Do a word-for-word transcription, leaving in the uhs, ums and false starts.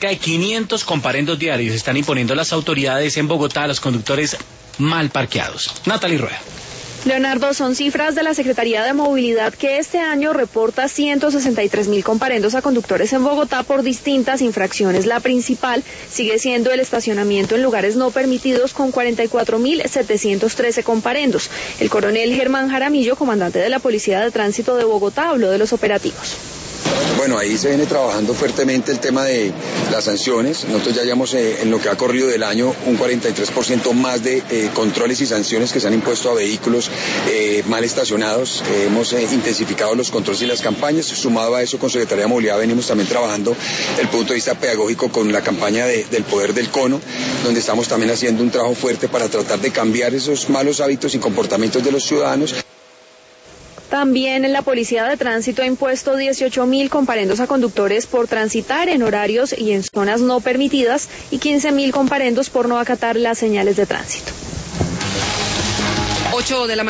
cerca de quinientos comparendos diarios están imponiendo las autoridades en Bogotá a los conductores mal parqueados. Natalie Rueda. Leonardo, son cifras de la Secretaría de Movilidad que este año reporta ciento sesenta y tres mil comparendos a conductores en Bogotá por distintas infracciones. La principal sigue siendo el estacionamiento en lugares no permitidos con cuarenta y cuatro mil setecientos trece comparendos. El coronel Germán Jaramillo, comandante de la Policía de Tránsito de Bogotá, habló de los operativos. Bueno, ahí se viene trabajando fuertemente el tema de las sanciones. Nosotros ya llevamos eh, en lo que ha corrido del año un cuarenta y tres por ciento más de eh, controles y sanciones que se han impuesto a vehículos eh, mal estacionados. Eh, hemos eh, intensificado los controles y las campañas. Sumado a eso, con Secretaría de Movilidad venimos también trabajando desde el punto de vista pedagógico con la campaña de, del poder del cono, donde estamos también haciendo un trabajo fuerte para tratar de cambiar esos malos hábitos y comportamientos de los ciudadanos. También la Policía de Tránsito ha impuesto dieciocho mil comparendos a conductores por transitar en horarios y en zonas no permitidas y quince mil comparendos por no acatar las señales de tránsito. ocho de la